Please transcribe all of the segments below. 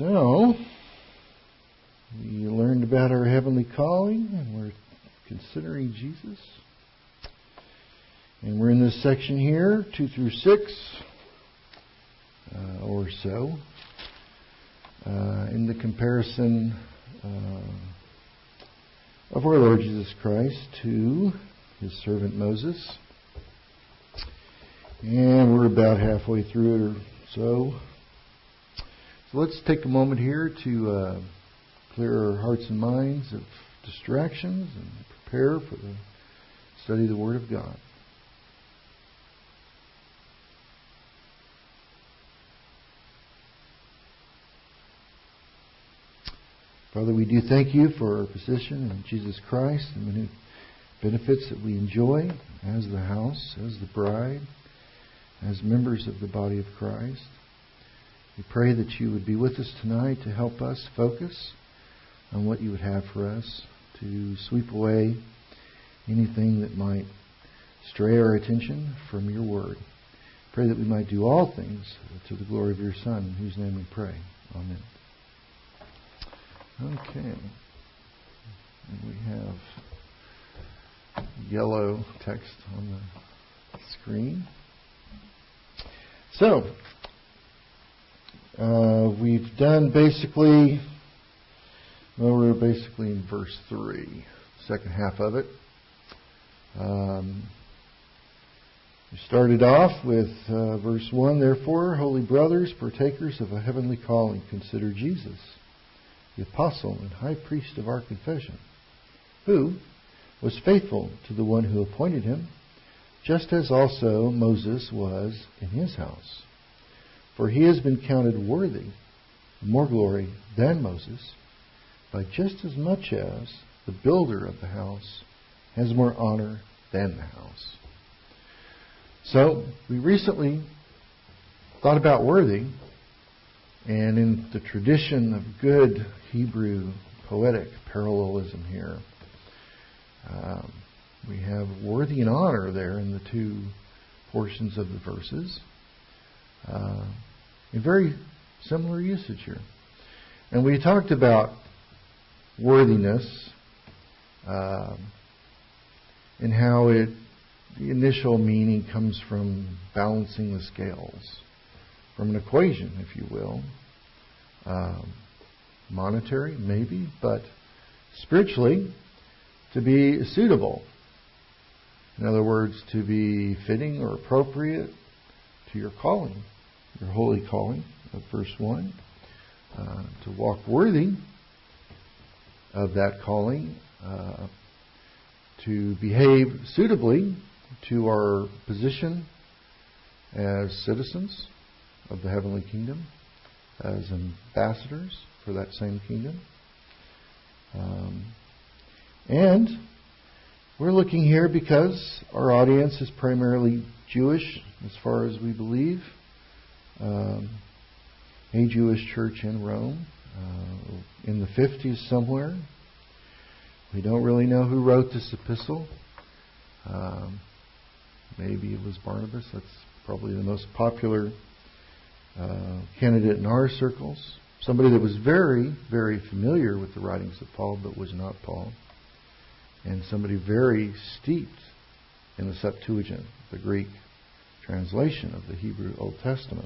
So, we learned about our heavenly calling, and we're considering Jesus. And we're in this section here, 2 through 6, or so, in the comparison of our Lord Jesus Christ to His servant Moses. And we're about halfway through it or so. So let's take a moment here to clear our hearts and minds of distractions and prepare for the study of the Word of God. Father, we do thank you for our position in Jesus Christ and the benefits that we enjoy as the house, as the bride, as members of the body of Christ. We pray that you would be with us tonight to help us focus on what you would have for us, to sweep away anything that might stray our attention from your word. Pray that we might do all things to the glory of your Son, in whose name we pray. Amen. Okay. And we have yellow text on the screen. So, we've done basically, well, we're basically in verse 3, second half of it. We started off with verse 1, therefore, holy brothers, partakers of a heavenly calling, consider Jesus, the apostle and high priest of our confession, who was faithful to the one who appointed him, just as also Moses was in his house. For he has been counted worthy of more glory than Moses, by just as much as the builder of the house has more honor than the house. So, we recently thought about worthy, and in the tradition of good Hebrew poetic parallelism here, we have worthy and honor there in the two portions of the verses. In very similar usage here. And we talked about worthiness and how the initial meaning comes from balancing the scales, from an equation, if you will. Monetary, maybe, but spiritually, to be suitable. In other words, to be fitting or appropriate to your calling, your holy calling of verse 1. To walk worthy of that calling, to behave suitably to our position as citizens of the heavenly kingdom, as ambassadors for that same kingdom. And we're looking here because our audience is primarily Jewish, as far as we believe. A Jewish church in Rome, in the 50s somewhere. We don't really know who wrote this epistle. Maybe it was Barnabas. That's probably the most popular candidate in our circles. Somebody that was very, very familiar with the writings of Paul, but was not Paul. And somebody very steeped in the Septuagint, the Greek translation of the Hebrew Old Testament.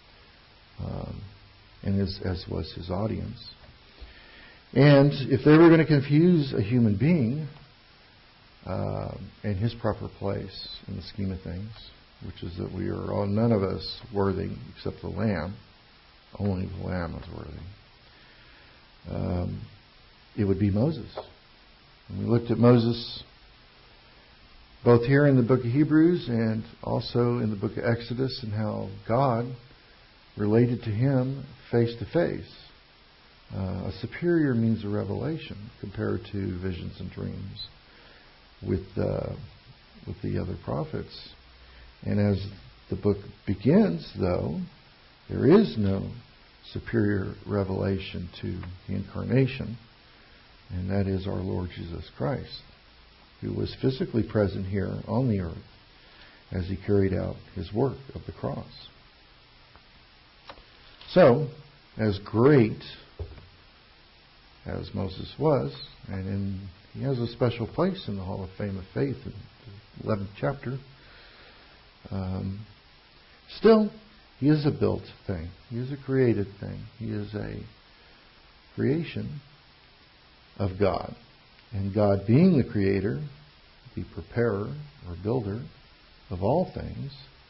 And as was his audience. And if they were going to confuse a human being in his proper place in the scheme of things, which is that we are all, none of us worthy except the Lamb, only the Lamb is worthy, it would be Moses. And we looked at Moses both here in the book of Hebrews and also in the book of Exodus, and how God related to him face to face. A superior means of revelation compared to visions and dreams with the other prophets. And as the book begins, though, there is no superior revelation to the incarnation, and that is our Lord Jesus Christ, who was physically present here on the earth as he carried out his work of the cross. So, as great as Moses was, and he has a special place in the Hall of Fame of Faith in the 11th chapter. Still, he is a built thing. He is a created thing. He is a creation of God. And God, being the creator, the preparer or builder of all things,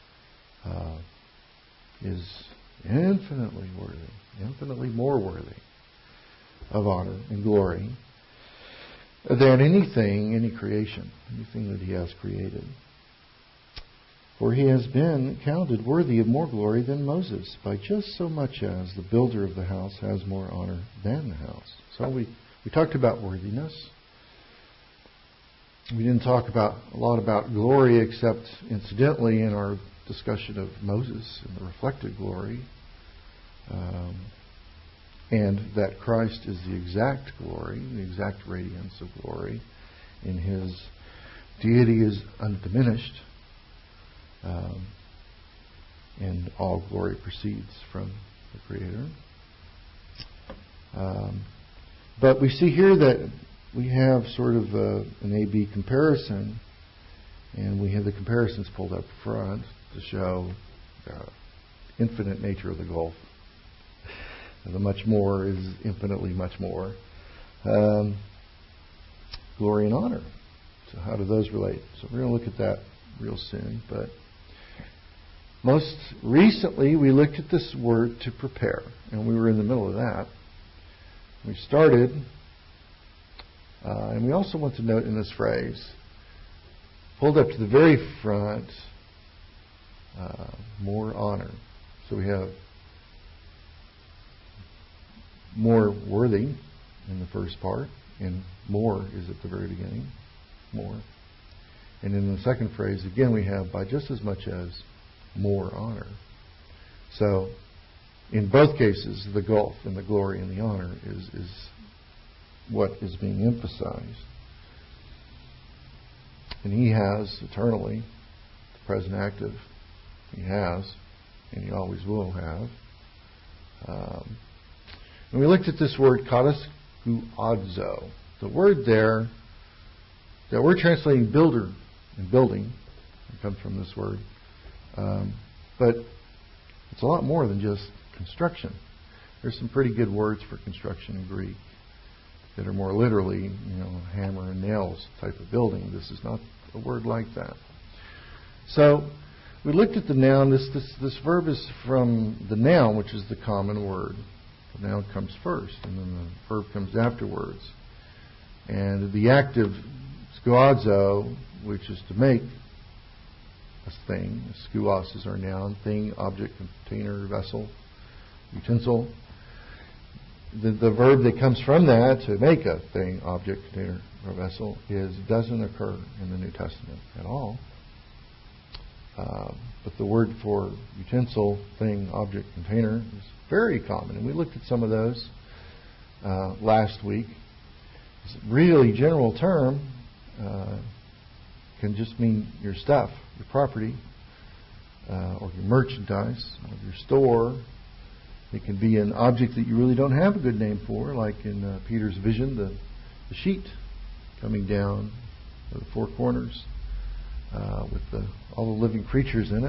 is infinitely worthy, infinitely more worthy of honor and glory than anything, any creation, anything that he has created. For he has been counted worthy of more glory than Moses, by just so much as the builder of the house has more honor than the house. So we talked about worthiness. We didn't talk a lot about glory, except incidentally in our discussion of Moses and the reflected glory, and that Christ is the exact glory, the exact radiance of glory, in his deity is undiminished, and all glory proceeds from the Creator. But we see here that we have sort of an A-B comparison, and we have the comparisons pulled up front to show the infinite nature of the gulf. The much more is infinitely much more. Glory and honor. So how do those relate? So we're going to look at that real soon. But most recently we looked at this word to prepare. And we were in the middle of that. We started, and we also want to note in this phrase, pulled up to the very front, more honor. So we have more worthy in the first part, and more is at the very beginning. More. And in the second phrase, again, we have by just as much as more honor. So, in both cases, the gulf and the glory and the honor is what is being emphasized. And he has eternally, the present active, he has, and he always will have. And we looked at this word, kataskuadzo. The word there, that we're translating builder and building, it comes from this word. But it's a lot more than just construction. There's some pretty good words for construction in Greek that are more literally, hammer and nails type of building. This is not a word like that. So we looked at the noun. This verb is from the noun, which is the common word. The noun comes first, and then the verb comes afterwards. And the active skuazo, which is to make a thing. Skuos is our noun. Thing, object, container, vessel, utensil. The verb that comes from that, to make a thing, object, container, or vessel, doesn't occur in the New Testament at all. But the word for utensil, thing, object, container is very common. And we looked at some of those last week. It's a really general term. Can just mean your stuff, your property, or your merchandise, or your store. It can be an object that you really don't have a good name for, like in Peter's vision, the sheet coming down the four corners with all the living creatures in it.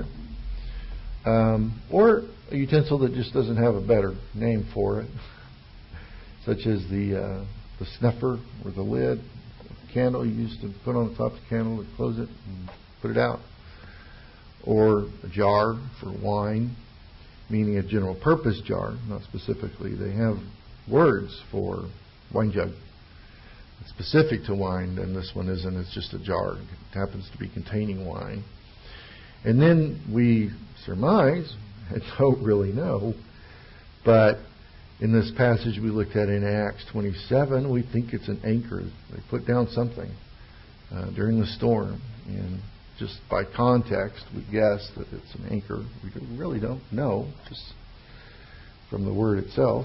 Or a utensil that just doesn't have a better name for it, such as the snuffer or the lid, the candle you used to put on the top of the candle to close it and put it out, or a jar for wine, meaning a general purpose jar, not specifically. They have words for wine jug. It's specific to wine, and this one isn't. It's just a jar. It happens to be containing wine. And then we surmise, I don't really know, but in this passage we looked at in Acts 27, we think it's an anchor. They put down something during the storm, and just by context we guess that it's an anchor. We really don't know, just from the word itself.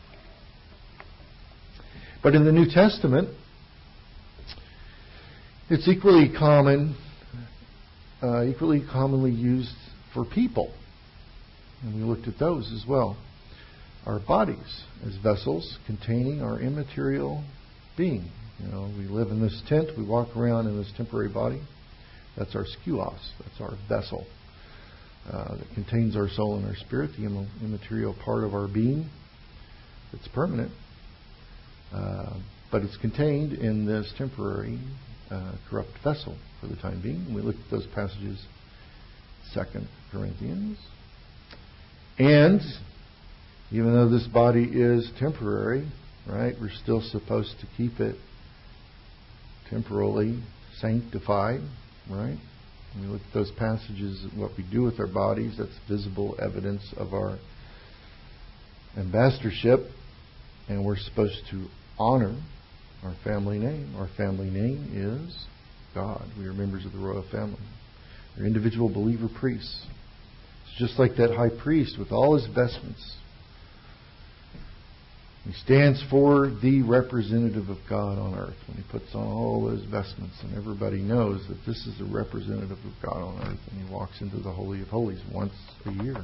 But in the New Testament, it's equally commonly used for people. And we looked at those as well. our bodies as vessels containing our immaterial being. We live in this tent, we walk around in this temporary body. That's our skuos, that's our vessel that contains our soul and our spirit, the immaterial part of our being. It's permanent, but it's contained in this temporary corrupt vessel for the time being. We looked at those passages, 2 Corinthians. And even though this body is temporary, right, we're still supposed to keep it temporally sanctified, right? When we look at those passages, what we do with our bodies, that's visible evidence of our ambassadorship, and we're supposed to honor our family name. Our family name is God. We are members of the royal family. We're individual believer priests. It's just like that high priest with all his vestments. He stands for the representative of God on earth when he puts on all those vestments, and everybody knows that this is the representative of God on earth, and he walks into the Holy of Holies once a year.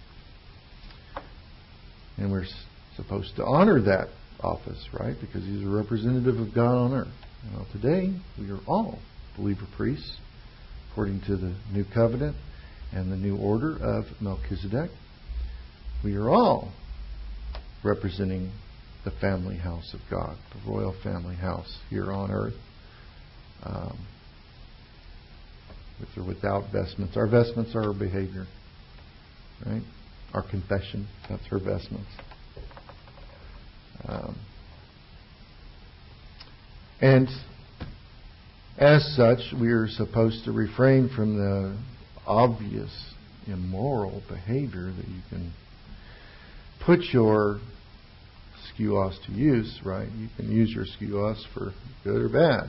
And we're supposed to honor that office, right? Because he's a representative of God on earth. Well, today, we are all believer priests, according to the new covenant and the new order of Melchizedek. We are all representing the family house of God, the royal family house here on earth, with or without vestments. Our vestments are our behavior, right? Our confession, that's our vestments. And as such, we are supposed to refrain from the obvious immoral behavior that you can put your skuos to use, right? You can use your skuos for good or bad.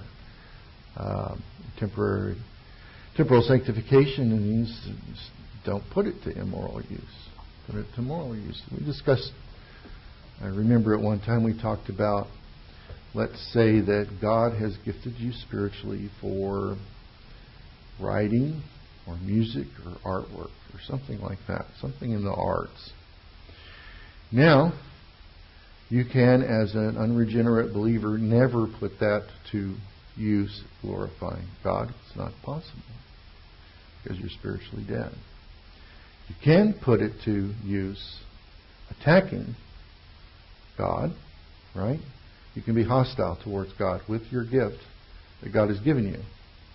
Temporal sanctification means don't put it to immoral use. Put it to moral use. We discussed, I remember at one time we talked about, let's say that God has gifted you spiritually for writing or music or artwork or something like that, something in the arts. Now, you can, as an unregenerate believer, never put that to use glorifying God. It's not possible because you're spiritually dead. You can put it to use attacking God, right? You can be hostile towards God with your gift that God has given you.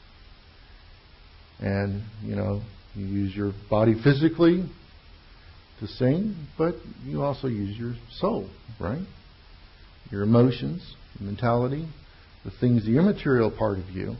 And, you use your body physically to sing, but you also use your soul, right? Your emotions, your mentality, the things, the immaterial part of you,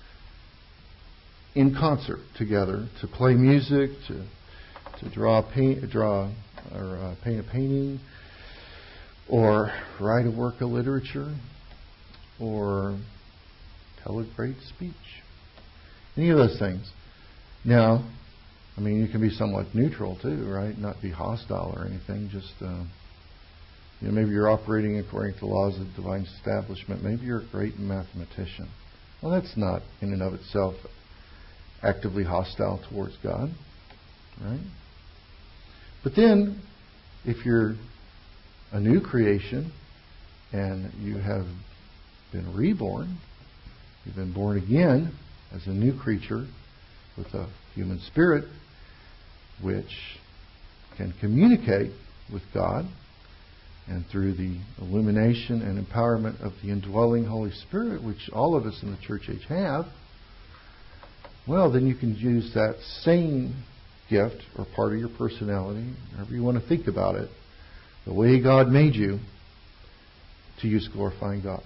in concert together to play music, to paint a painting, or write a work of literature, or tell a great speech. Any of those things. Now, you can be somewhat neutral too, right? Not be hostile or anything. Just, maybe you're operating according to the laws of divine establishment. Maybe you're a great mathematician. Well, that's not in and of itself actively hostile towards God, right? But then, if you're a new creation and you have been reborn, you've been born again as a new creature with a human spirit, which can communicate with God, and through the illumination and empowerment of the indwelling Holy Spirit, which all of us in the church age have, well, then you can use that same gift or part of your personality, however you want to think about it, the way God made you, to use glorifying God.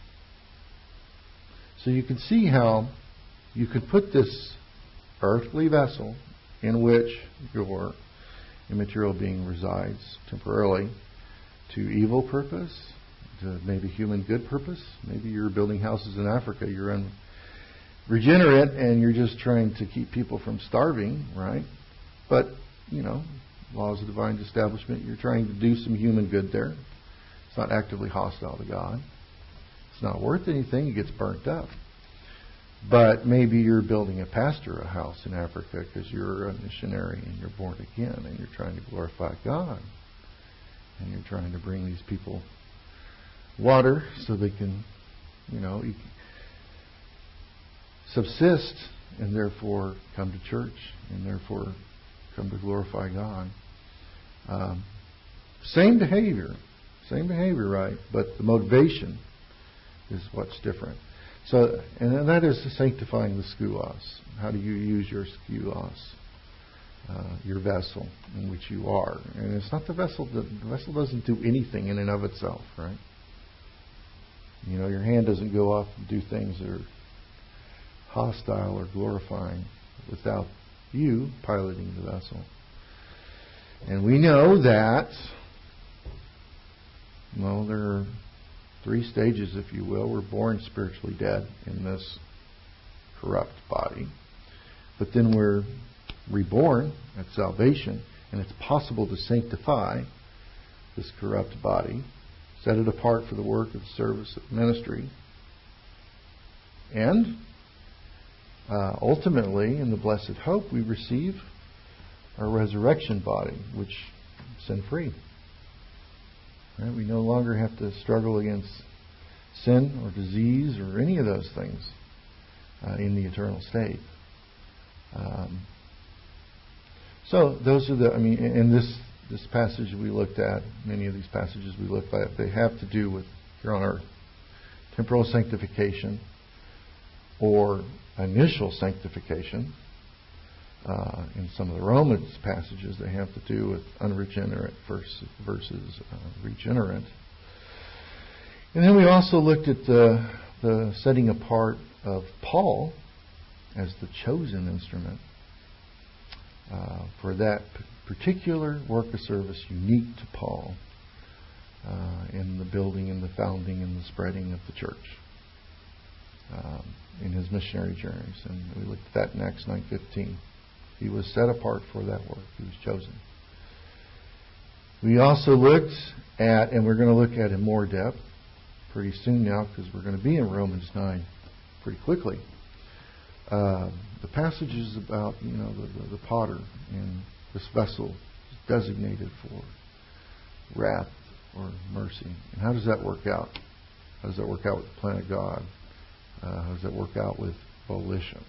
So you can see how you could put this earthly vessel in which your immaterial being resides temporarily to evil purpose, to maybe human good purpose. Maybe you're building houses in Africa, you're unregenerate, and you're just trying to keep people from starving, right? But, laws of divine establishment, you're trying to do some human good there. It's not actively hostile to God. It's not worth anything, it gets burnt up. But maybe you're building a pastor a house in Africa because you're a missionary and you're born again and you're trying to glorify God. and you're trying to bring these people water so they can, subsist and therefore come to church and therefore come to glorify God. Same behavior, right? But the motivation is what's different. So, and that is sanctifying the skouos. How do you use your skouos, your vessel in which you are? And it's not the vessel. The vessel doesn't do anything in and of itself, right? Your hand doesn't go off and do things that are hostile or glorifying without you piloting the vessel. And we know that, there are 3 stages, if you will. We're born spiritually dead in this corrupt body. But then we're reborn at salvation, and it's possible to sanctify this corrupt body, set it apart for the work of the service of ministry, and ultimately, in the blessed hope, we receive our resurrection body, which is sin-free. Right? We no longer have to struggle against sin or disease or any of those things in the eternal state. So those are in this passage we looked at, many of these passages we looked at, they have to do with here on earth. Temporal sanctification or initial sanctification. In some of the Romans passages, they have to do with unregenerate versus regenerate. And then we also looked at the setting apart of Paul as the chosen instrument for that particular work of service unique to Paul in the building and the founding and the spreading of the church in his missionary journeys. And we looked at that in Acts 9:15. He was set apart for that work. He was chosen. We also looked at, and we're going to look at in more depth pretty soon now, because we're going to be in Romans 9 pretty quickly. The passages about the potter and this vessel is designated for wrath or mercy. And how does that work out? How does that work out with the plan of God? How does that work out with volition?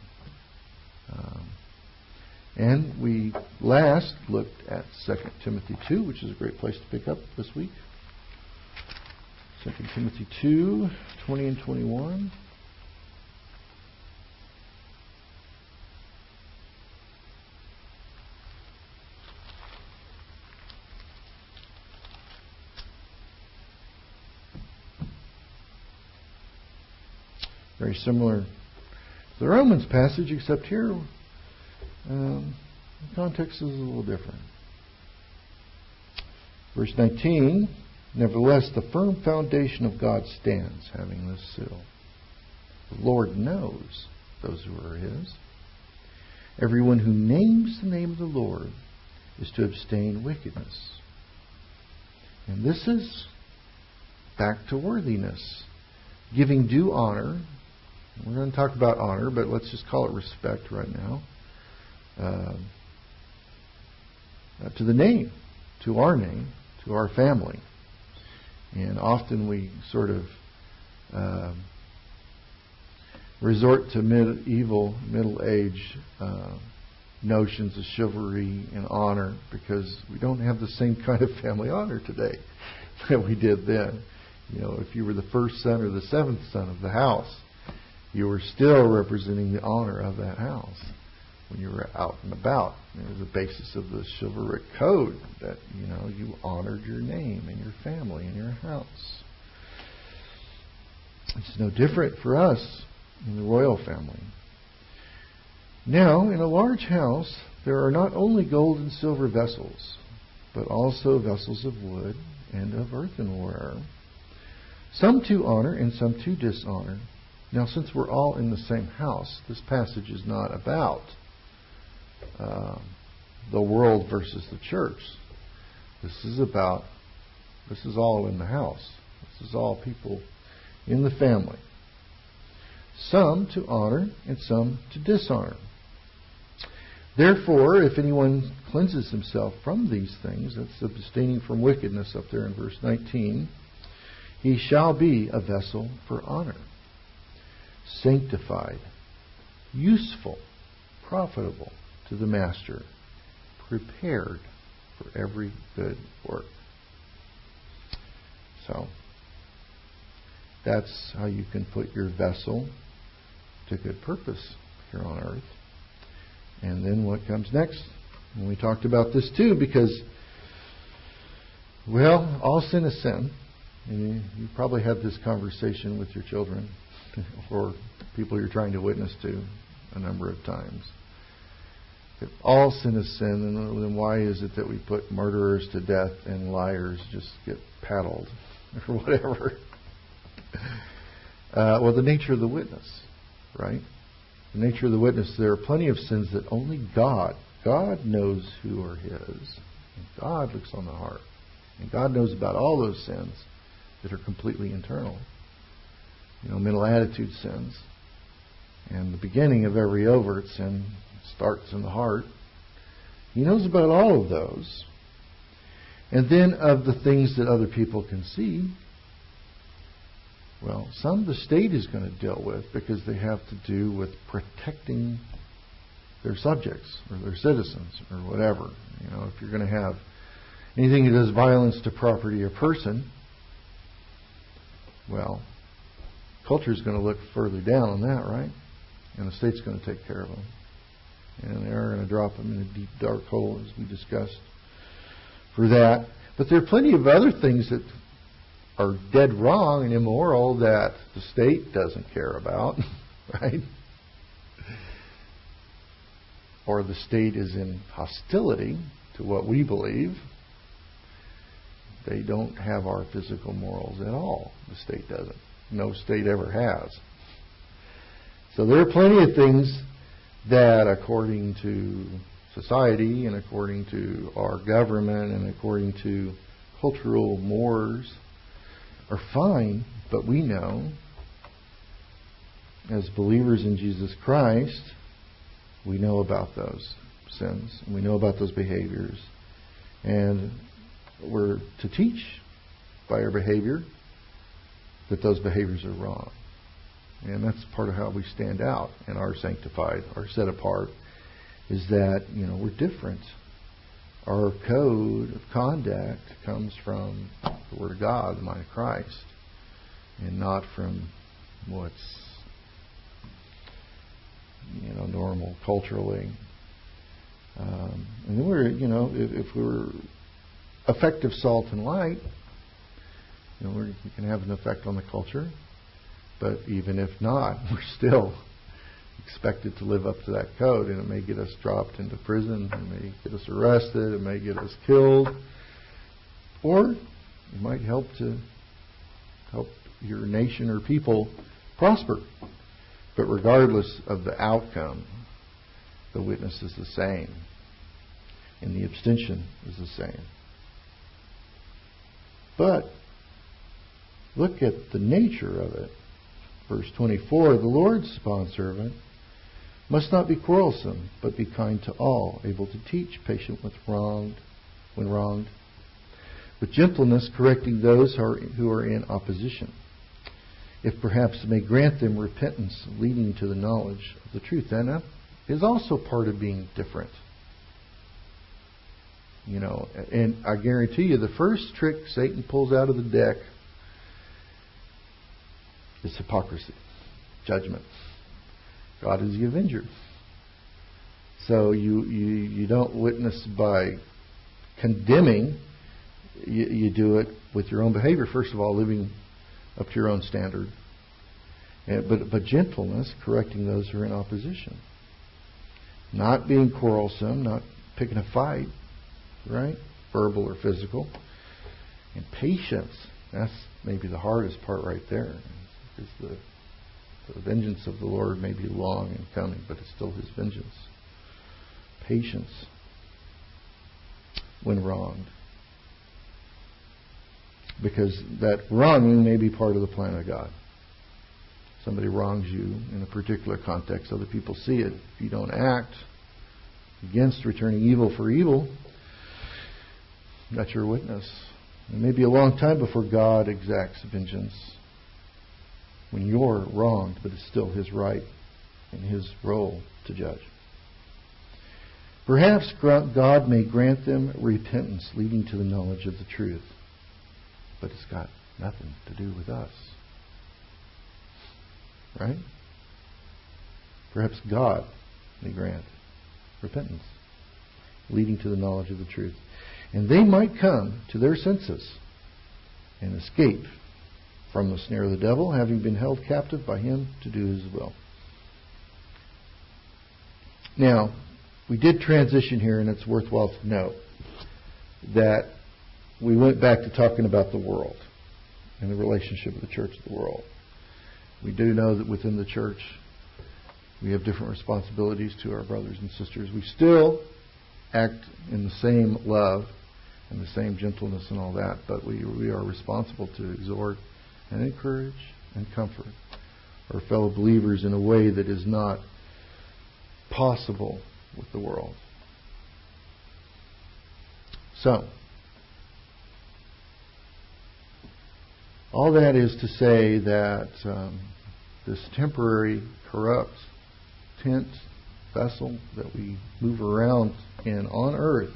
And we last looked at 2 Timothy 2, which is a great place to pick up this week. 2 Timothy 2, 20 and 21. Very similar to the Romans passage, except here the context is a little different. Verse 19, nevertheless, the firm foundation of God stands, having this seal. The Lord knows those who are His. Everyone who names the name of the Lord is to abstain wickedness. And this is back to worthiness. Giving due honor. We're going to talk about honor, but let's just call it respect right now. To the name, to our family. And often we sort of resort to middle age notions of chivalry and honor, because we don't have the same kind of family honor today that we did then. If you were the first son or the seventh son of the house, you were still representing the honor of that house when you were out and about. It was the basis of the chivalric code that, you honored your name and your family and your house. It's no different for us in the royal family. Now, in a large house, there are not only gold and silver vessels, but also vessels of wood and of earthenware, some to honor and some to dishonor. Now, since we're all in the same house, this passage is not about the world versus the church. This is all in the house. This is all people in the family. Some to honor and some to dishonor. Therefore, if anyone cleanses himself from these things, that's abstaining from wickedness up there in verse 19, he shall be a vessel for honor, sanctified, useful, profitable to the master, prepared for every good work. So, that's how you can put your vessel to good purpose here on earth. And then what comes next? And we talked about this too because, well, all sin is sin. And you probably had this conversation with your children or people you're trying to witness to a number of times. If all sin is sin, then why is it that we put murderers to death and liars just get paddled or whatever? Well, the nature of the witness, right? The nature of the witness, there are plenty of sins that only God knows who are His. And God looks on the heart. And God knows about all those sins that are completely internal. Mental attitude sins. And the beginning of every overt sin starts in the heart. He knows about all of those. And then of the things that other people can see, well, some the state is going to deal with because they have to do with protecting their subjects or their citizens or whatever. If you're going to have anything that does violence to property or person, well, culture is going to look further down on that, right? And the state's going to take care of them. And they're going to drop them in a deep, dark hole, as we discussed, for that. But there are plenty of other things that are dead wrong and immoral that the state doesn't care about, right? Or the state is in hostility to what we believe. They don't have our physical morals at all. The state doesn't. No state ever has. So there are plenty of things that, according to society and according to our government and according to cultural mores, are fine, but we know, as believers in Jesus Christ, we know about those sins, and we know about those behaviors, and we're to teach by our behavior that those behaviors are wrong. And that's part of how we stand out and are sanctified, are set apart, is that, we're different. Our code of conduct comes from the Word of God, the mind of Christ, and not from what's, normal culturally. And then we're, if we're effective salt and light, we can have an effect on the culture. But even if not, we're still expected to live up to that code, and it may get us dropped into prison, it may get us arrested, it may get us killed, or it might help your nation or people prosper. But regardless of the outcome, the witness is the same, and the abstention is the same. But look at the nature of it. Verse 24, the Lord's bondservant must not be quarrelsome, but be kind to all, able to teach, patient when wronged, with gentleness correcting those who are in opposition, if perhaps it may grant them repentance leading to the knowledge of the truth. And that is also part of being different. And I guarantee you, the first trick Satan pulls out of the deck is hypocrisy, judgment. God is the avenger. So you don't witness by condemning. You do it with your own behavior. First of all, living up to your own standard. But gentleness, correcting those who are in opposition. Not being quarrelsome, not picking a fight, right? Verbal or physical. And patience. That's maybe the hardest part right there. Because the vengeance of the Lord may be long in coming, but it's still His vengeance. Patience when wronged. Because that wronging may be part of the plan of God. Somebody wrongs you in a particular context, other people see it. If you don't act, against returning evil for evil, that's your witness. It may be a long time before God exacts vengeance when you're wronged, but it's still His right and His role to judge. Perhaps God may grant them repentance leading to the knowledge of the truth, but it's got nothing to do with us. Right? Perhaps God may grant repentance leading to the knowledge of the truth. And they might come to their senses and escape from the snare of the devil, having been held captive by him to do his will. Now, we did transition here, and it's worthwhile to note that we went back to talking about the world and the relationship of the church to the world. We do know that within the church we have different responsibilities to our brothers and sisters. We still act in the same love and the same gentleness and all that, but we are responsible to exhort and encourage and comfort our fellow believers in a way that is not possible with the world. So, all that is to say that this temporary, corrupt tent vessel that we move around in on earth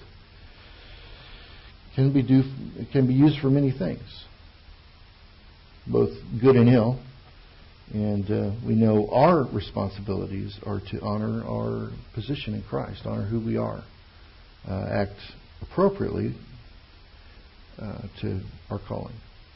can be used for many things, both good and ill. And we know our responsibilities are to honor our position in Christ, honor who we are, act appropriately to our calling.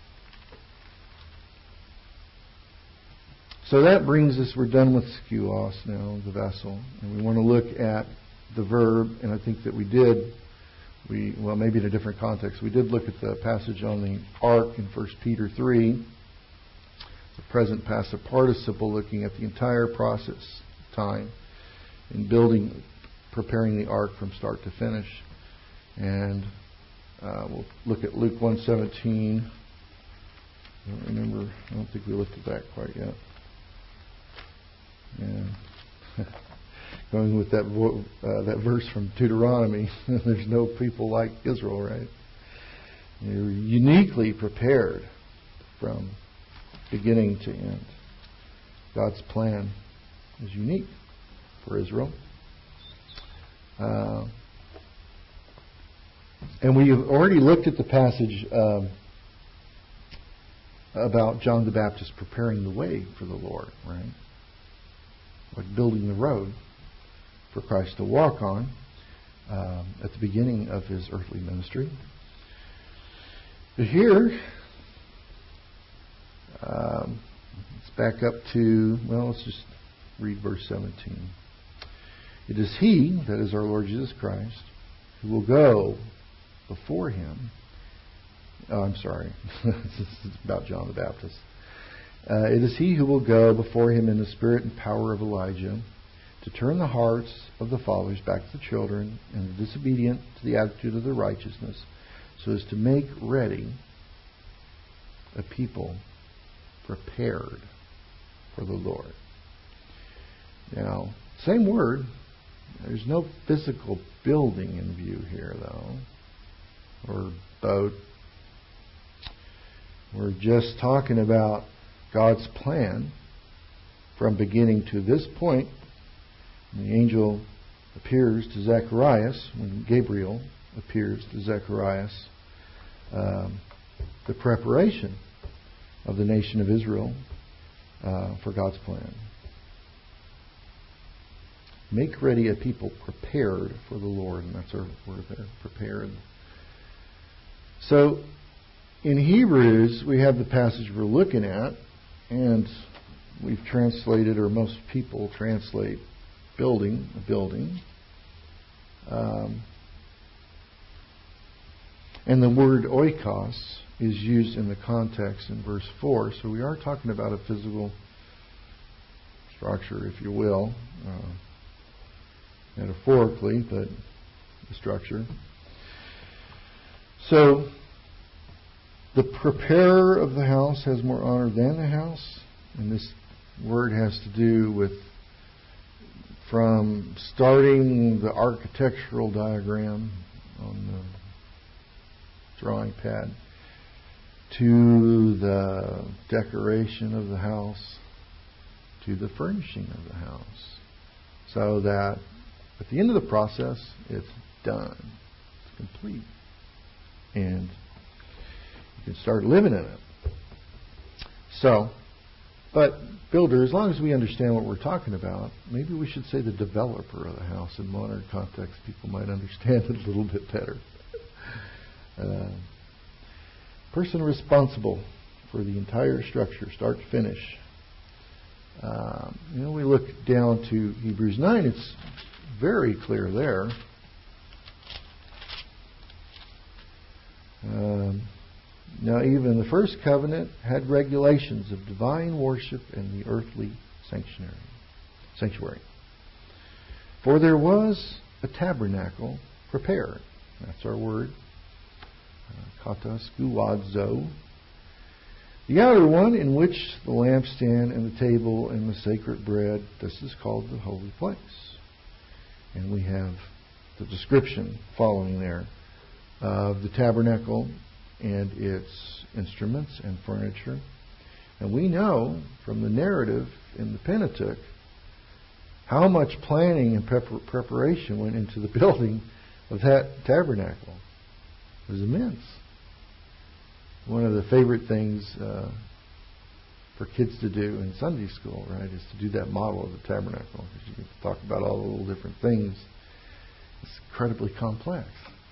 So that brings us, we're done with skuos now, the vessel, and we want to look at the verb, and I think that we did, maybe in a different context, we did look at the passage on the ark in 1 Peter 3, the present passive participle, looking at the entire process, time, in building, preparing the ark from start to finish. And we'll look at Luke 1:17. I don't think we looked at that quite yet. Yeah. Going with that verse from Deuteronomy, there's no people like Israel, right? You're uniquely prepared from beginning to end. God's plan is unique for Israel. And we have already looked at the passage about John the Baptist preparing the way for the Lord, right? Like building the road for Christ to walk on at the beginning of his earthly ministry. But here, let's back up to, let's just read verse 17. It is He, that is our Lord Jesus Christ, who will go before Him. Oh, I'm sorry. This is about John the Baptist. It is He who will go before Him in the spirit and power of Elijah, to turn the hearts of the fathers back to the children, and the disobedient to the attitude of the righteousness, so as to make ready a people prepared for the Lord. Now, same word. There's no physical building in view here, though, or boat. We're just talking about God's plan from beginning to this point. The angel appears to Zacharias, when Gabriel appears to Zacharias, the preparation of the nation of Israel for God's plan. Make ready a people prepared for the Lord, and that's our word there, prepared. So, in Hebrews, we have the passage we're looking at, and we've translated, or most people translate, building, a building. And the word oikos is used in the context in verse 4. So we are talking about a physical structure, if you will, metaphorically, but the structure. So the preparer of the house has more honor than the house. And this word has to do with from starting the architectural diagram on the drawing pad to the decoration of the house to the furnishing of the house, so that at the end of the process it's done, it's complete, and you can start living in it. So, but builder, as long as we understand what we're talking about, maybe we should say the developer of the house. In modern context, people might understand it a little bit better. Person responsible for the entire structure, start to finish. We look down to Hebrews 9. It's very clear there. Now, even the first covenant had regulations of divine worship in the earthly sanctuary. For there was a tabernacle prepared. That's our word. Kataskuadzo. The outer one, in which the lampstand and the table and the sacred bread, this is called the holy place. And we have the description following there of the tabernacle and its instruments and furniture. And we know from the narrative in the Pentateuch how much planning and preparation went into the building of that tabernacle. It was immense. One of the favorite things for kids to do in Sunday school, right, is to do that model of the tabernacle. Because you get to talk about all the little different things. It's incredibly complex.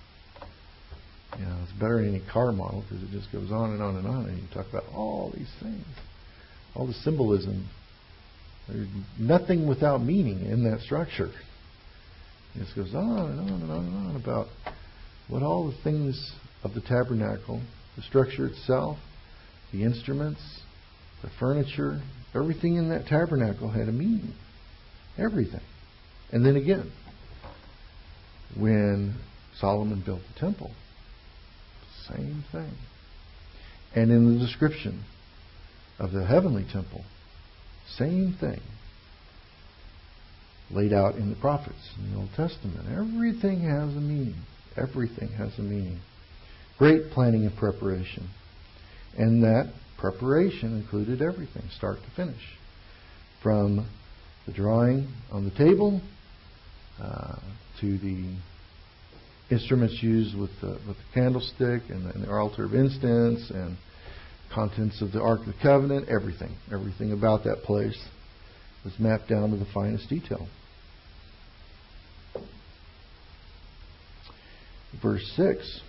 It's better than any car model because it just goes on and on and on. And you talk about all these things, all the symbolism. There's nothing without meaning in that structure. It just goes on and on and on and on about what all the things of the tabernacle, the structure itself, the instruments, the furniture, everything in that tabernacle had a meaning. Everything. And then again, when Solomon built the temple, same thing. And in the description of the heavenly temple, same thing. Laid out in the prophets in the Old Testament. Everything has a meaning. Everything has a meaning. Great planning and preparation. And that preparation included everything, start to finish. From the drawing on the table to the instruments used with the candlestick and the altar of incense and contents of the Ark of the Covenant, everything about that place was mapped down to the finest detail. Verse 6,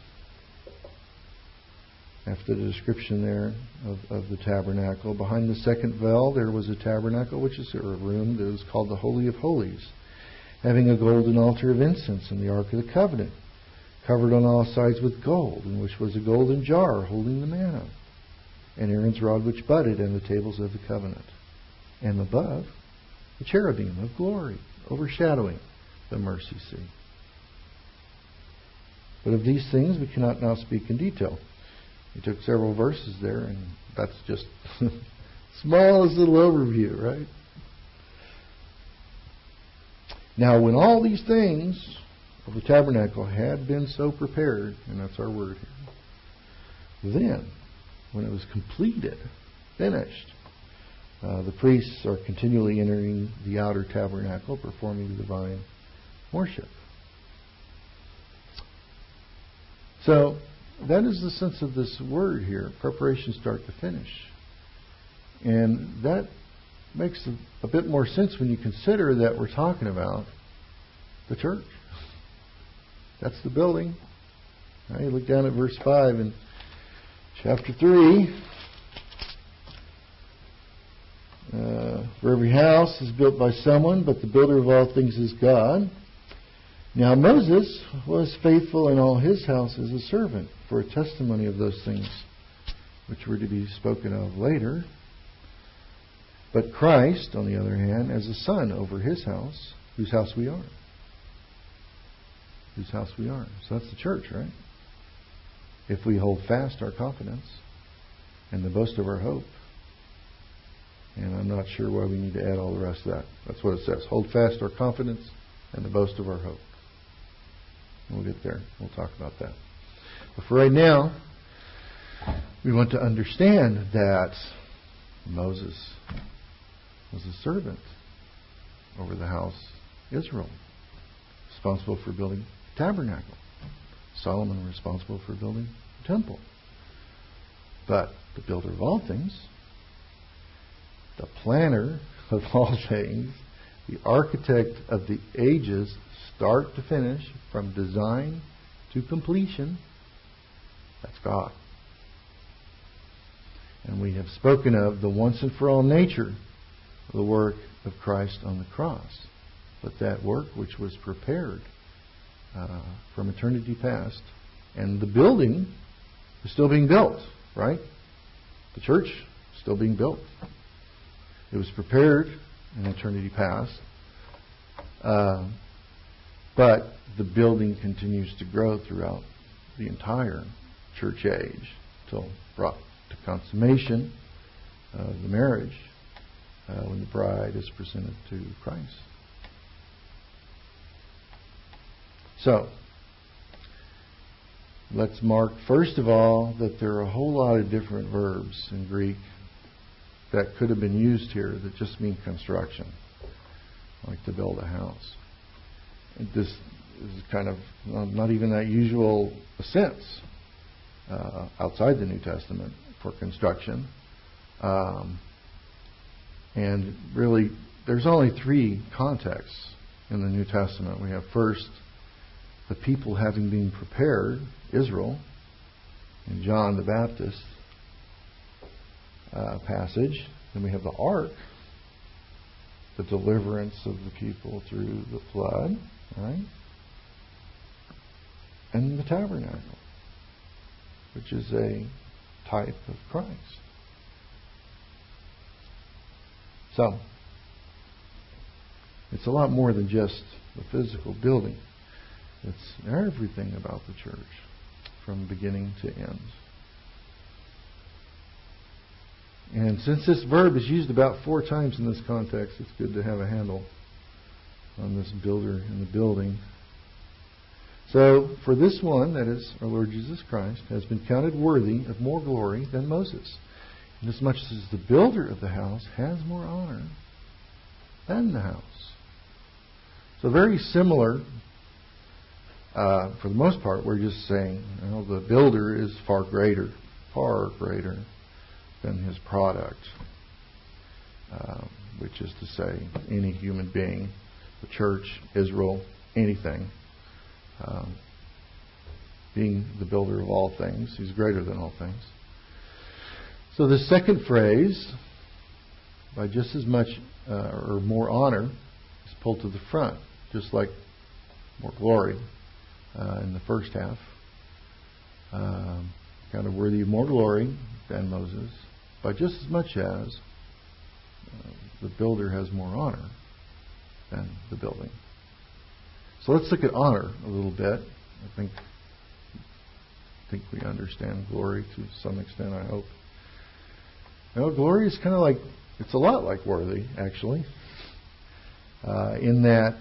after the description there of the tabernacle, behind the second veil there was a tabernacle, which is a room that was called the Holy of Holies, having a golden altar of incense and the Ark of the Covenant, covered on all sides with gold, in which was a golden jar holding the manna, and Aaron's rod which budded, and the tables of the covenant. And above, the cherubim of glory, overshadowing the mercy seat. But of these things we cannot now speak in detail. We took several verses there, and that's just smallest little overview, right? Now, when all these things of the tabernacle had been so prepared, and that's our word here, then, when it was completed, finished, the priests are continually entering the outer tabernacle, performing the divine worship. So, that is the sense of this word here, preparation start to finish. And that makes a bit more sense when you consider that we're talking about the church. That's the building. Now you look down at verse 5 in chapter 3. For every house is built by someone, but the builder of all things is God. Now Moses was faithful in all his house as a servant for a testimony of those things which were to be spoken of later. But Christ, on the other hand, as a son over his house, whose house we are. Whose house we are. So that's the church, right? If we hold fast our confidence and the boast of our hope And I'm not sure why we need to add all the rest of that. That's what it says. Hold fast our confidence and the boast of our hope. We'll get there. We'll talk about that. But for right now, we want to understand that Moses was a servant over the house Israel, responsible for building the tabernacle. Solomon responsible for building the temple. But the builder of all things, the planner of all things, the architect of the ages, start to finish, from design to completion, that's God. And we have spoken of the once and for all nature of the work of Christ on the cross. But that work which was prepared from eternity past, and the building is still being built, right? The church is still being built. It was prepared in eternity past, but the building continues to grow throughout the entire church age until brought to consummation of the marriage when the bride is presented to Christ. So, let's mark first of all that there are a whole lot of different verbs in Greek that could have been used here that just mean construction, like to build a house. This is kind of not even that usual a sense outside the New Testament for construction. And really, there's only three contexts in the New Testament. We have first the people having been prepared, Israel, in John the Baptist passage. Then we have the ark, the deliverance of the people through the flood, right? And the tabernacle, which is a type of Christ. So, it's a lot more than just the physical building. It's everything about the church, from beginning to end. And since this verb is used about 4 times in this context, it's good to have a handle on this builder and the building. So, for this one, that is our Lord Jesus Christ, has been counted worthy of more glory than Moses, inasmuch as the builder of the house has more honor than the house. So very similar, for the most part, we're just saying, the builder is far greater than his product, which is to say, any human being, the church, Israel, anything. Being the builder of all things, he's greater than all things. So the second phrase, by just as much or more honor, is pulled to the front, just like more glory in the first half. Kind of worthy of more glory than Moses, by just as much as the builder has more honor than the building. So let's look at honor a little bit. I think we understand glory to some extent, I hope. Glory is kind of like, it's a lot like worthy, actually, in that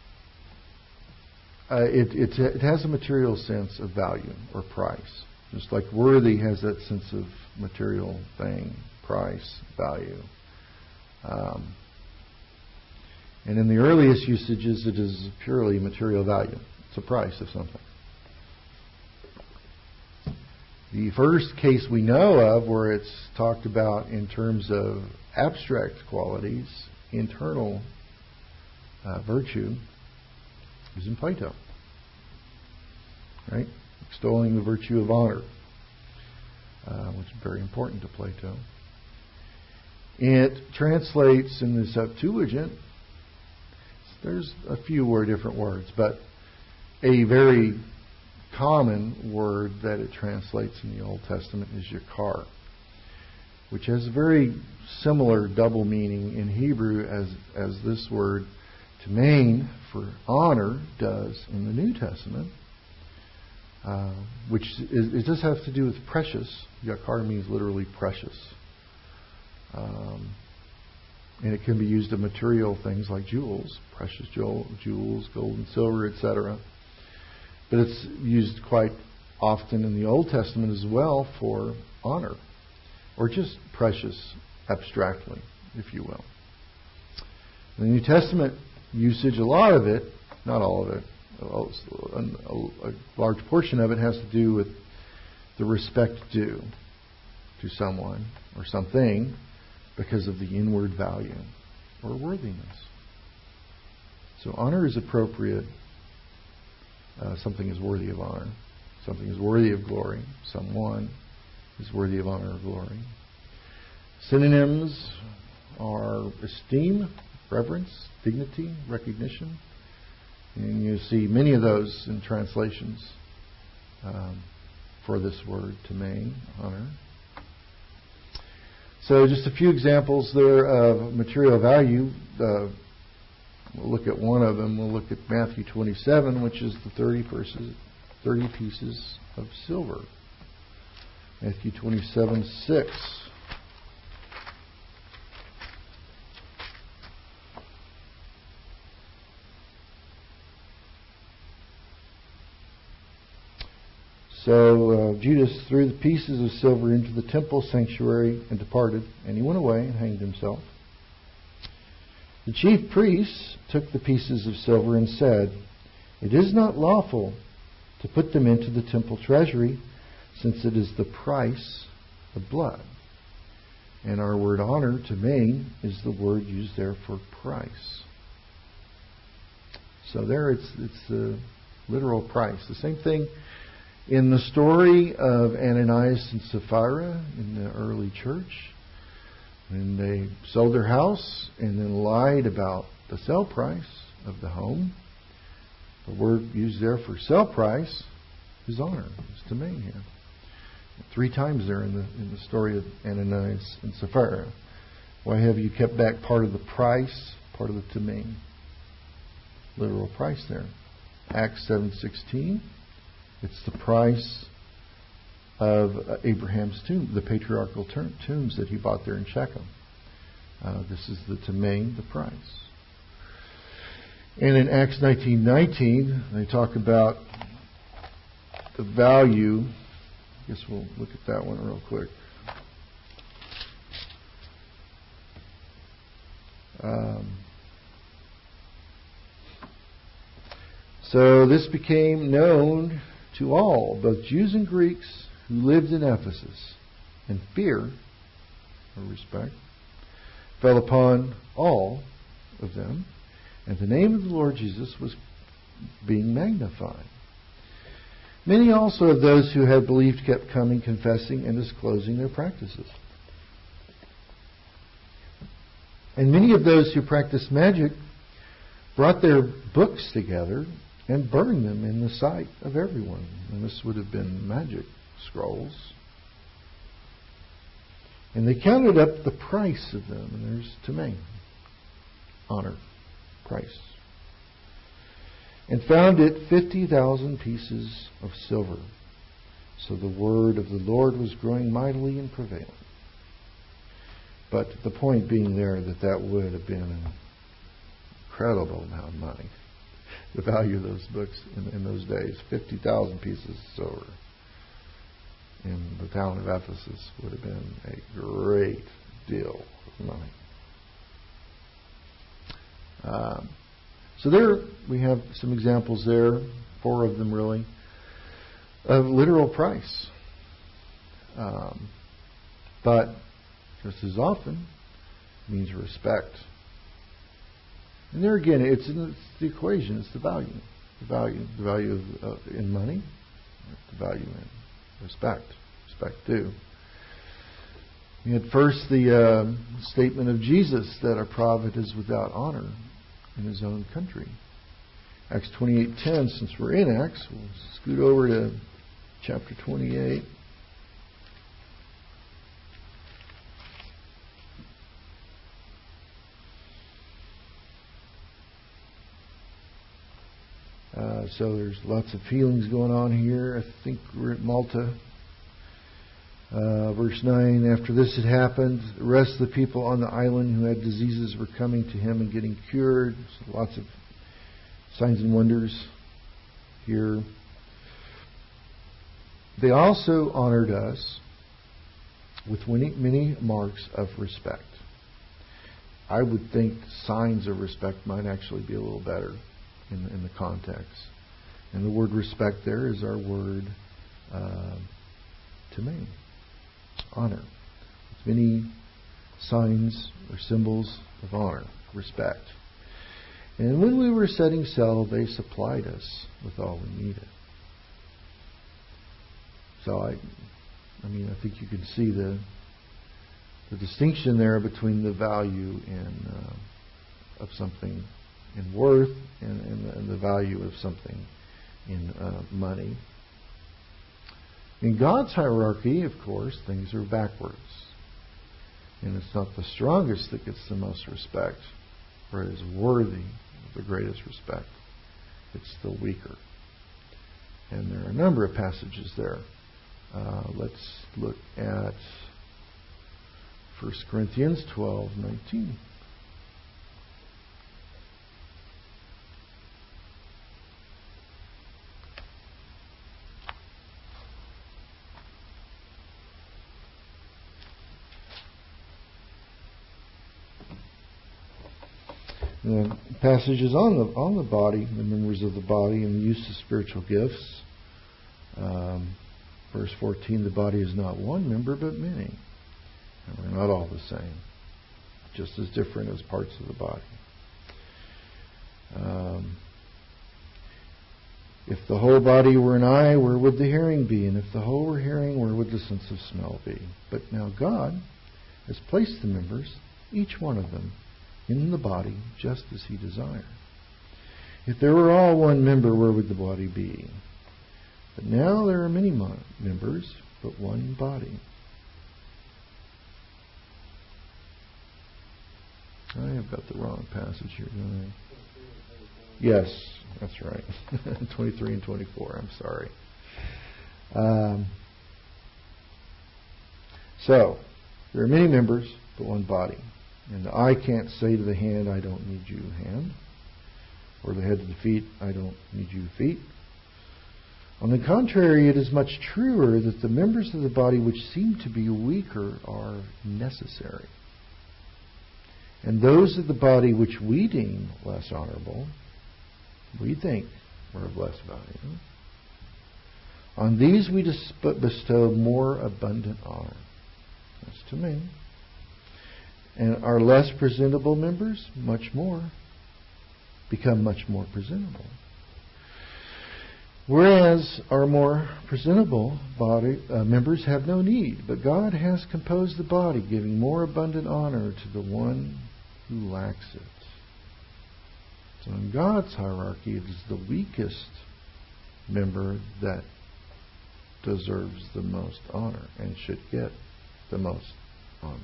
it has a material sense of value or price. Just like worthy has that sense of material thing, price, value. And in the earliest usages, it is purely material value. It's a price of something. The first case we know of where it's talked about in terms of abstract qualities, internal virtue, is in Plato. Right? Extolling the virtue of honor, which is very important to Plato. It translates in the Septuagint, there's a few different words, but a very common word that it translates in the Old Testament is yakar, which has a very similar double meaning in Hebrew as this word tamein for honor does in the New Testament, which it does have to do with precious. Yakar means literally precious. And it can be used of material things like jewels, precious jewels, gold and silver, etc. But it's used quite often in the Old Testament as well for honor, or just precious abstractly, if you will. In the New Testament usage, a lot of it, not all of it, a large portion of it has to do with the respect due to someone or something because of the inward value or worthiness. So honor is appropriate. Something is worthy of honor. Something is worthy of glory. Someone is worthy of honor or glory. Synonyms are esteem, reverence, dignity, recognition. And you see many of those in translations for this word, tamei, honor. So just a few examples there of material value. We'll look at one of them. We'll look at Matthew 27, which is the 30 pieces of silver. Matthew 27:6. So Judas threw the pieces of silver into the temple sanctuary and departed, and he went away and hanged himself. The chief priests took the pieces of silver and said, "It is not lawful to put them into the temple treasury, since it is the price of blood." And our word honor, tamei, is the word used there for price. So there it's the literal price. The same thing in the story of Ananias and Sapphira in the early church, when they sold their house and then lied about the sale price of the home. The word used there for sale price is honor. It's tamei here. 3 times there in the story of Ananias and Sapphira. Why have you kept back part of the price, part of the tamei? Literal price there. Acts 7:16. It's the price of Abraham's tomb, the patriarchal tombs that he bought there in Shechem. This is the tamei, the price. And in Acts 19:19, they talk about the value. I guess we'll look at that one real quick. So this became known to all, both Jews and Greeks, who lived in Ephesus, and fear, or respect, fell upon all of them, and the name of the Lord Jesus was being magnified. Many also of those who had believed kept coming, confessing, and disclosing their practices. And many of those who practiced magic brought their books together and burned them in the sight of everyone. And this would have been magic scrolls. And they counted up the price of them. And there's tamei, honor, price. And found it 50,000 pieces of silver. So the word of the Lord was growing mightily and prevailing. But the point being there that would have been an incredible amount of money. The value of those books in those days, 50,000 pieces of silver. In the town of Ephesus would have been a great deal of money. So there we have some examples there, 4 of them really, of literal price. But just as often means respect. And there again, it's the equation. It's the value. The value in money, the value in respect. Respect due. We had first the statement of Jesus that a prophet is without honor in his own country. Acts 28:10. Since we're in Acts, we'll scoot over to chapter 28. So there's lots of feelings going on here. I think we're at Malta. Verse 9, after this had happened, the rest of the people on the island who had diseases were coming to him and getting cured. So lots of signs and wonders here. They also honored us with many marks of respect. I would think signs of respect might actually be a little better in the context. And the word respect there is our word tamim, honor. With many signs or symbols of honor, respect. And when we were setting sail, they supplied us with all we needed. So I think you can see the distinction there between the value of something in worth and the value of something in money. In God's hierarchy, of course, things are backwards. And it's not the strongest that gets the most respect or is worthy of the greatest respect. It's the weaker. And there are a number of passages there. Let's look at 1 Corinthians 12:19. The passages on the body, the members of the body, and the use of spiritual gifts. Verse 14, the body is not one member, but many. And we're not all the same. Just as different as parts of the body. If the whole body were an eye, where would the hearing be? And if the whole were hearing, where would the sense of smell be? But now God has placed the members, each one of them, in the body just as He desired. If there were all one member, where would the body be? But now there are many members, but one body. I have got the wrong passage here, don't I? Yes, that's right. 23 and 24, I'm sorry. So, there are many members, but one body. And the eye can't say to the hand, I don't need you, hand. Or the head to the feet, I don't need you, feet. On the contrary, it is much truer that the members of the body which seem to be weaker are necessary. And those of the body which we deem less honorable, we think were of less value. On these we bestow more abundant honor. That's to me. And our less presentable members, much more, become much more presentable. Whereas our more presentable body members have no need, but God has composed the body, giving more abundant honor to the one who lacks it. So in God's hierarchy, it is the weakest member that deserves the most honor and should get the most honor.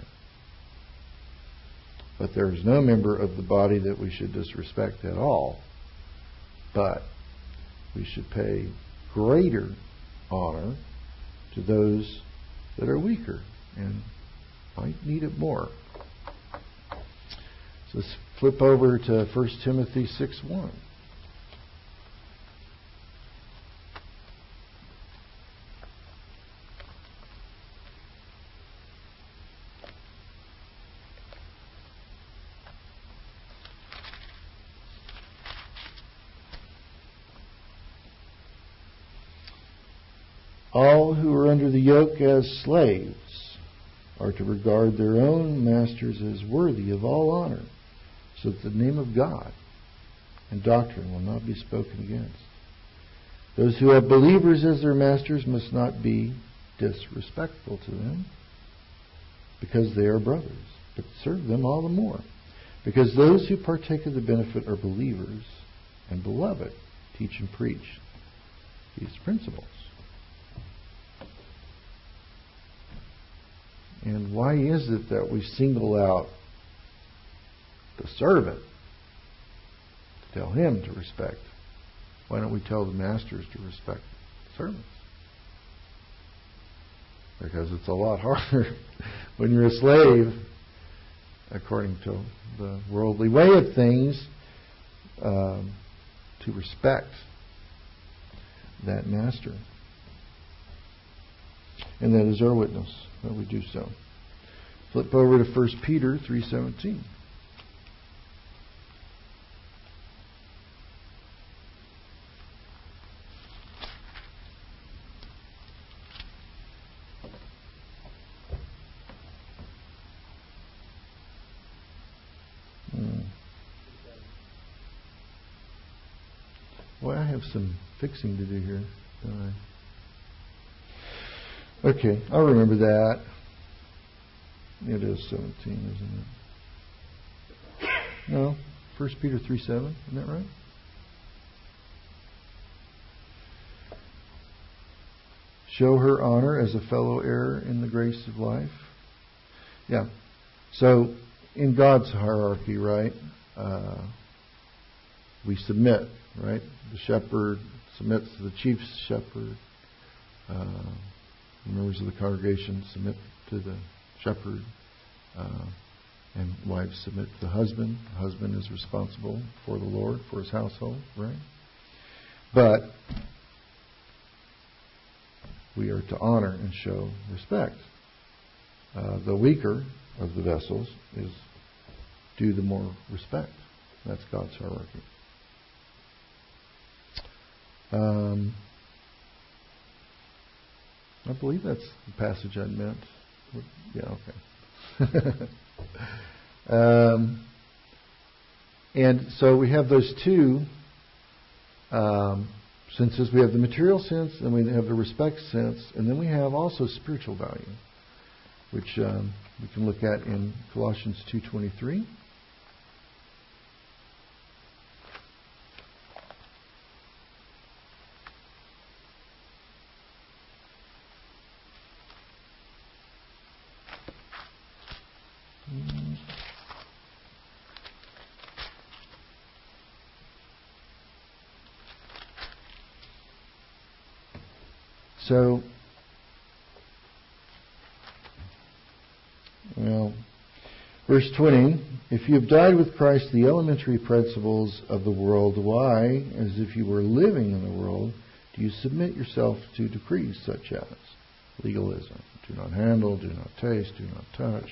But there is no member of the body that we should disrespect at all. But we should pay greater honor to those that are weaker and might need it more. So let's flip over to 1 Timothy 6:1. All who are under the yoke as slaves are to regard their own masters as worthy of all honor, so that the name of God and doctrine will not be spoken against. Those who have believers as their masters must not be disrespectful to them, because they are brothers, but serve them all the more, because those who partake of the benefit are believers and beloved. Teach and preach these principles. And why is it that we single out the servant to tell him to respect? Why don't we tell the masters to respect the servants? because it's a lot harder when you're a slave, according to the worldly way of things, to respect that master. And that is our witness, that we do so. Flip over to 1 Peter 3:17. Well, I have some fixing to do here, don't I? Okay, I'll remember that. It is 17, isn't it? No, 1 Peter 3:7, isn't that right? Show her honor as a fellow heir in the grace of life. Yeah. So, in God's hierarchy, right, we submit, right? The shepherd submits to the chief shepherd. Members of the congregation submit to the shepherd. And wives submit to the husband. The husband is responsible for the Lord, for his household, right? But we are to honor and show respect. The weaker of the vessels is due the more respect. That's God's hierarchy. I believe that's the passage I meant. Yeah, okay. And so we have those two senses. We have the material sense, and we have the respect sense, and then we have also spiritual value, which we can look at in Colossians 2:23. So, verse 20, if you have died with Christ the elementary principles of the world, why, as if you were living in the world, do you submit yourself to decrees such as legalism, do not handle, do not taste, do not touch,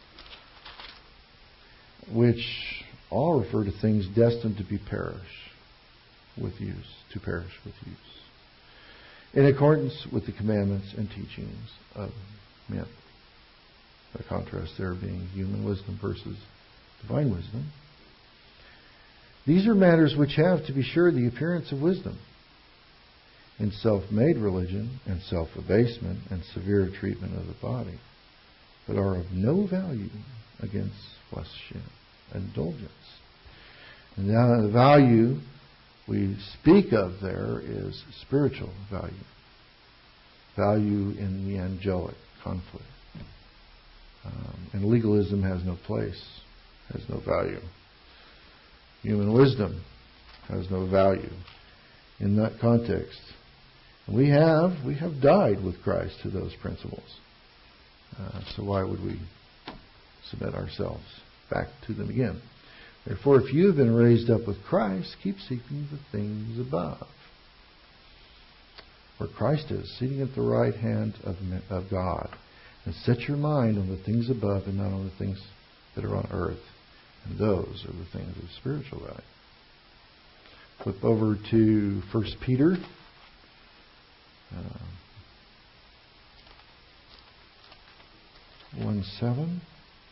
which all refer to things destined to be perish with use, to perish with use, in accordance with the commandments and teachings of men. The contrast there being human wisdom versus divine wisdom. These are matters which have, to be sure, the appearance of wisdom in self-made religion and self-abasement and severe treatment of the body, but are of no value against flesh and indulgence. And now the value we speak of there is spiritual value. Value in the angelic conflict. And legalism has no place, has no value. Human wisdom has no value in that context. And we have died with Christ to those principles. So why would we submit ourselves back to them again? Therefore, if you have been raised up with Christ, keep seeking the things above, where Christ is, sitting at the right hand of God. And set your mind on the things above and not on the things that are on earth. And those are the things of spiritual value. Flip over to 1 Peter. 1:7.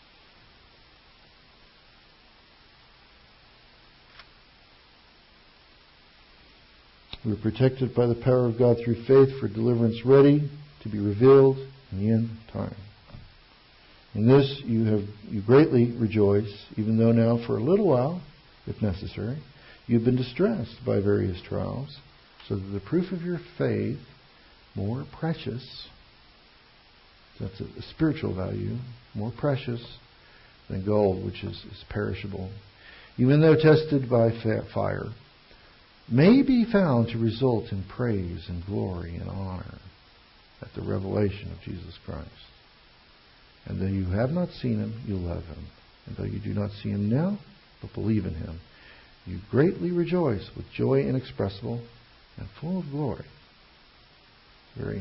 We are protected by the power of God through faith for deliverance ready to be revealed in the end time. In this you greatly rejoice, even though now for a little while, if necessary, you've been distressed by various trials, so that the proof of your faith, more precious, that's a spiritual value, more precious than gold, which is perishable, even though tested by fire, may be found to result in praise and glory and honor at the revelation of Jesus Christ. And though you have not seen him, you love him. And though you do not see him now, but believe in him, you greatly rejoice with joy inexpressible and full of glory. Very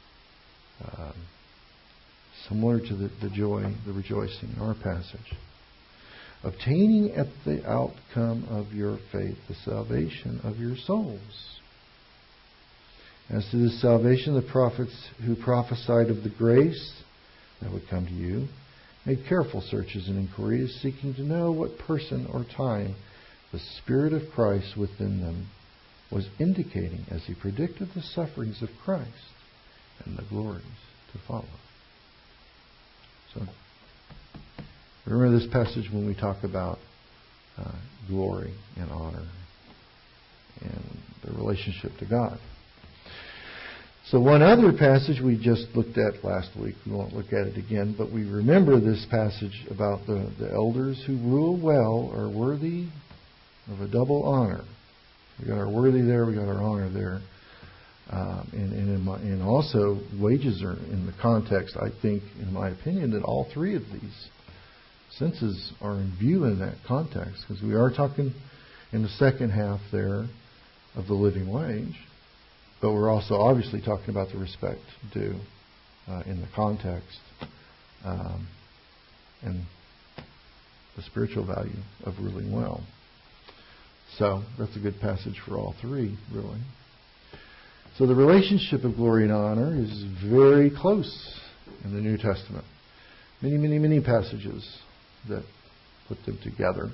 similar to the joy, the rejoicing in our passage. Obtaining at the outcome of your faith the salvation of your souls. As to this salvation, the prophets who prophesied of the grace that would come to you made careful searches and inquiries, seeking to know what person or time the Spirit of Christ within them was indicating as he predicted the sufferings of Christ and the glories to follow. So, remember this passage when we talk about glory and honor and the relationship to God. So one other passage we just looked at last week, we won't look at it again, but we remember this passage about the elders who rule well are worthy of a double honor. We got our worthy there, we got our honor there. And also wages are in the context, I think, in my opinion, that all three of these senses are in view in that context, because we are talking in the second half there of the living wage, but we're also obviously talking about the respect due in the context and the spiritual value of ruling well. So that's a good passage for all three, really. So the relationship of glory and honor is very close in the New Testament. Many, many, many passages that put them together.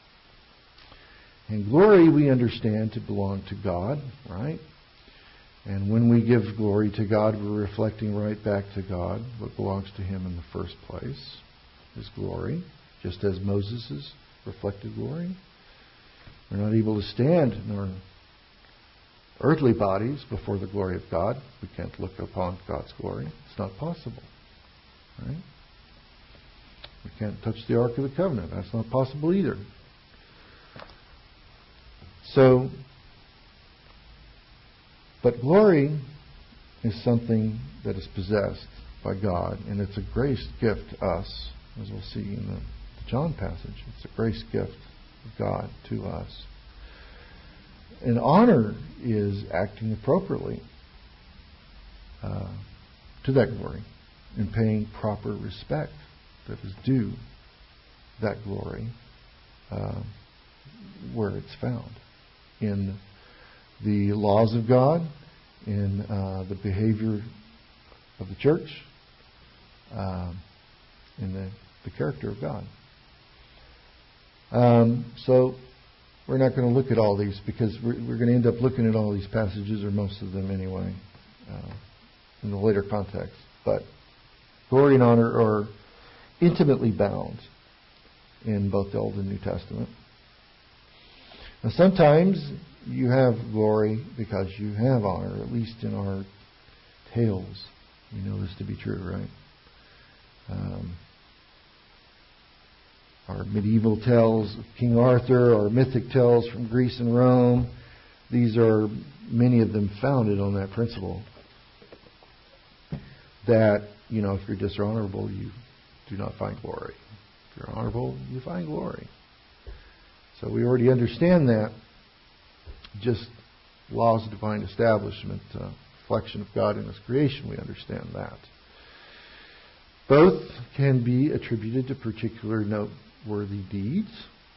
And glory we understand to belong to God, right? And when we give glory to God, we're reflecting right back to God what belongs to Him in the first place, His glory, just as Moses' reflected glory. We're not able to stand in our earthly bodies before the glory of God. We can't look upon God's glory. It's not possible, right? We can't touch the Ark of the Covenant. That's not possible either. So, but glory is something that is possessed by God, and it's a grace gift to us, as we'll see in the John passage. It's a grace gift of God to us. And honor is acting appropriately to that glory and paying proper respect that is due that glory where it's found in the laws of God, in the behavior of the church, in the character of God. So we're not going to look at all these because we're going to end up looking at all these passages, or most of them anyway, in the later context. But glory and honor are intimately bound in both the Old and New Testament. Now sometimes you have glory because you have honor, at least in our tales. We know this to be true, right? Our medieval tales of King Arthur, or mythic tales from Greece and Rome, these are, many of them, founded on that principle. That, if you're dishonorable, you do not find glory. If you're honorable, you find glory. So we already understand that. Just laws of divine establishment, reflection of God in His creation, we understand that. Both can be attributed to particular noteworthy deeds,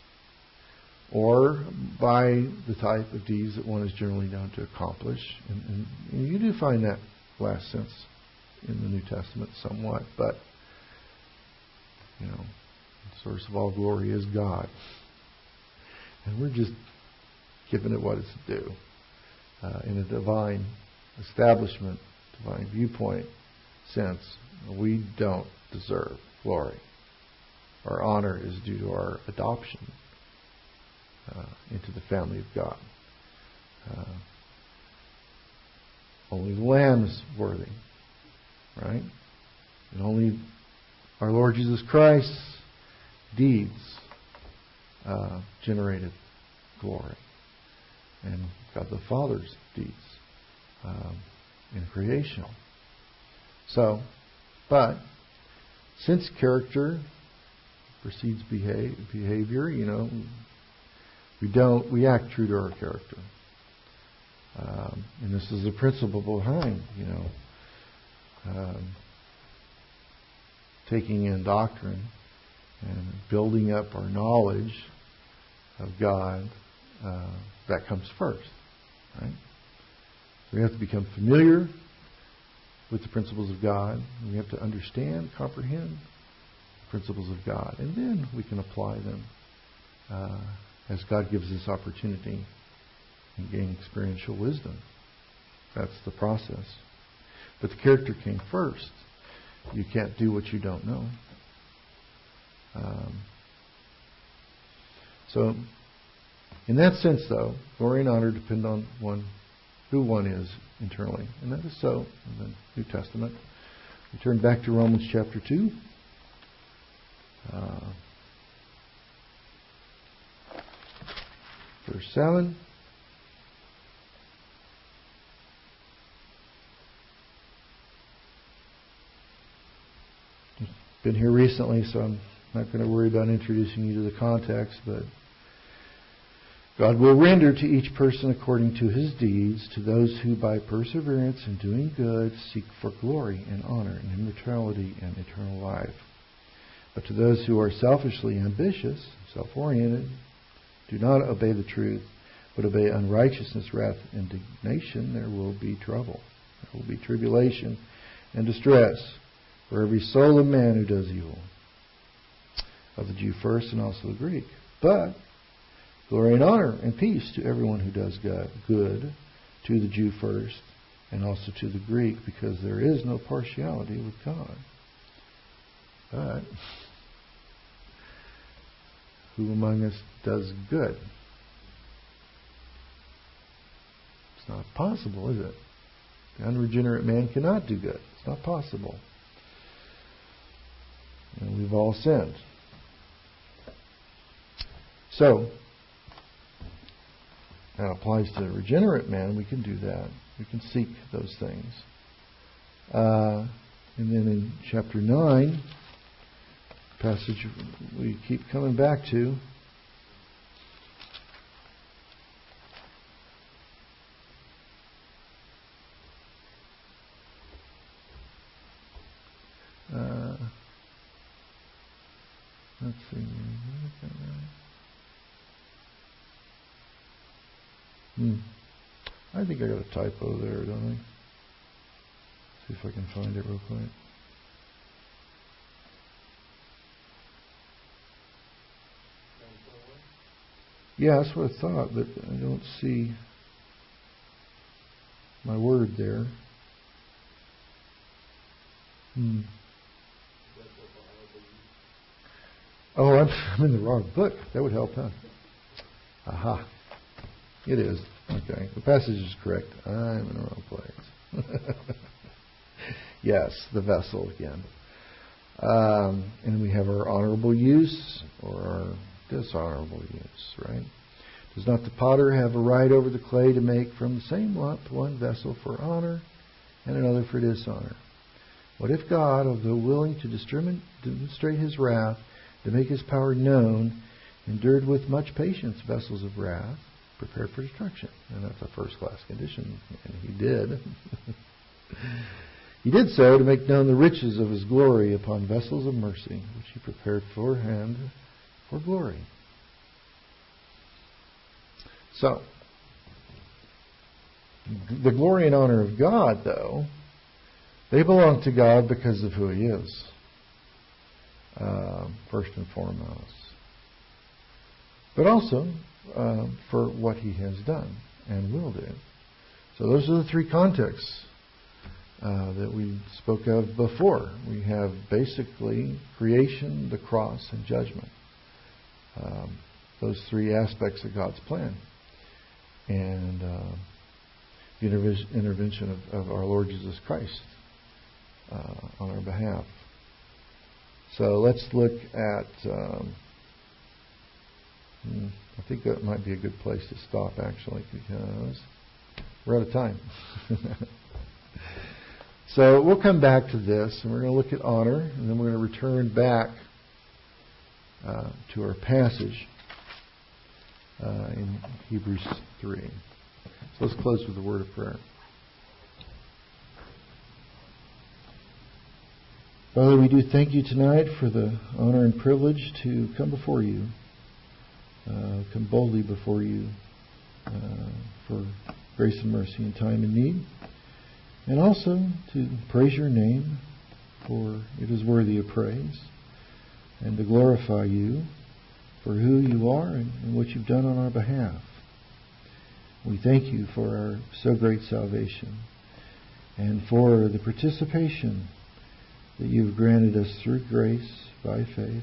or by the type of deeds that one is generally known to accomplish. And you do find that last sense in the New Testament somewhat, but the source of all glory is God. And we're just giving it what it's due. In a divine establishment, divine viewpoint sense, we don't deserve glory. Our honor is due to our adoption into the family of God. Only the Lamb is worthy, right? And only our Lord Jesus Christ's deeds generated glory, and God the Father's deeds in creation So, but since character precedes behavior, we act true to our character. And this is the principle behind, taking in doctrine and building up our knowledge of God. That comes first, right? We have to become familiar with the principles of God. We have to understand, comprehend the principles of God, and then we can apply them as God gives us opportunity and gain experiential wisdom. That's the process. But the character came first. You can't do what you don't know. So, in that sense, though, glory and honor depend on who one is internally. And that is so in the New Testament. We turn back to Romans chapter 2. Verse 7. Been here recently, so I'm not going to worry about introducing you to the context, but God will render to each person according to his deeds, to those who by perseverance in doing good seek for glory and honor and immortality and eternal life. But to those who are selfishly ambitious, self-oriented, do not obey the truth, but obey unrighteousness, wrath, indignation, there will be trouble. There will be tribulation and distress for every soul of man who does evil, of the Jew first and also the Greek. But glory and honor and peace to everyone who does good, to the Jew first and also to the Greek, because there is no partiality with God. But who among us does good? It's not possible, is it? The unregenerate man cannot do good. It's not possible. And we've all sinned. So, that applies to the regenerate man. We can do that. We can seek those things. And then in chapter 9, passage we keep coming back to, let's see. I think I got a typo there, don't I? See if I can find it real quick. Yeah, that's what I thought, but I don't see my word there. Oh, I'm in the wrong book. That would help, huh? Aha. It is. Okay. The passage is correct. I'm in the wrong place. Yes, the vessel again. And we have our honorable use or our dishonorable use, right? Does not the potter have a right over the clay to make from the same lump one vessel for honor and another for dishonor? What if God, although willing to demonstrate his wrath, to make his power known, endured with much patience vessels of wrath, prepared for destruction? And that's a first-class condition, and he did. He did so to make known the riches of his glory upon vessels of mercy, which he prepared beforehand for glory. So, the glory and honor of God, though, they belong to God because of who he is, first and foremost. But also for what he has done and will do. So those are the three contexts that we spoke of before. We have basically creation, the cross, and judgment. Those three aspects of God's plan. And the intervention of our Lord Jesus Christ on our behalf. So let's look at... I think that might be a good place to stop, actually, because we're out of time. So we'll come back to this, and we're going to look at honor, and then we're going to return back to our passage in Hebrews 3. So let's close with a word of prayer. Father, we do thank you tonight for the honor and privilege to come before you, come boldly before you for grace and mercy in time of need, and also to praise your name, for it is worthy of praise, and to glorify you for who you are and what you've done on our behalf. We thank you for our so great salvation and for the participation that you've granted us through grace by faith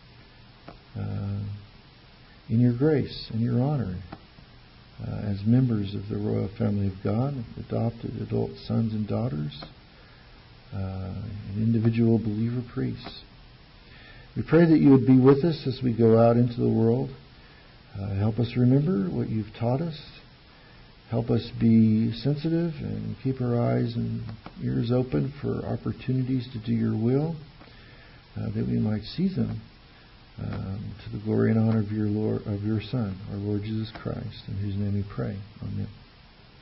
in your grace and your honor as members of the royal family of God, adopted adult sons and daughters, and individual believer priests. We pray that you would be with us as we go out into the world. Help us remember what you've taught us. Help us be sensitive and keep our eyes and ears open for opportunities to do your will, that we might seize them to the glory and honor of your Son, our Lord Jesus Christ, in whose name we pray. Amen.